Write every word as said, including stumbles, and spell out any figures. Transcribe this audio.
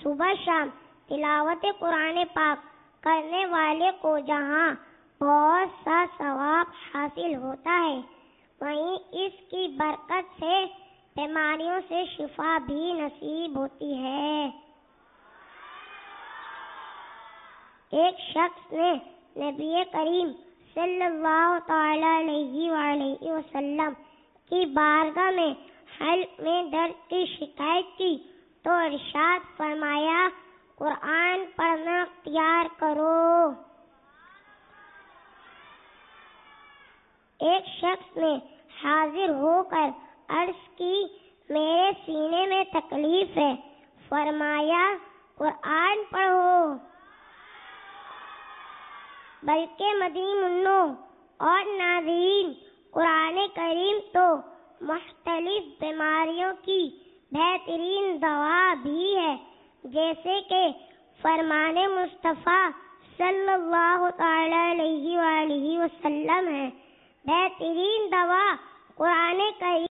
صبح شام تلاوت قرآن پاک کرنے والے کو جہاں بہت سا ثواب حاصل ہوتا ہے، وہیں اس کی برکت سے بیماریوں سے شفا بھی نصیب ہوتی ہے۔ ایک شخص نے نبی کریم صلی اللہ تعالی علیہ وآلہ وسلم کی بارگاہ میں حلق میں درد کی شکایت کی تو ارشاد فرمایا، قرآن پڑھنا اختیار کرو۔ ایک شخص نے حاضر ہو کر عرض کی، میرے سینے میں تکلیف ہے، فرمایا قرآن پڑھو۔ بلکہ مدنی منوں اور ناظرین، قرآن کریم تو مختلف بیماریوں کی بہترین دوا بھی ہے، جیسے کہ فرمان مصطفیٰ صلی اللہ تعالی علیہ وآلہ وسلم ہے، بہترین دوا قرآن کریم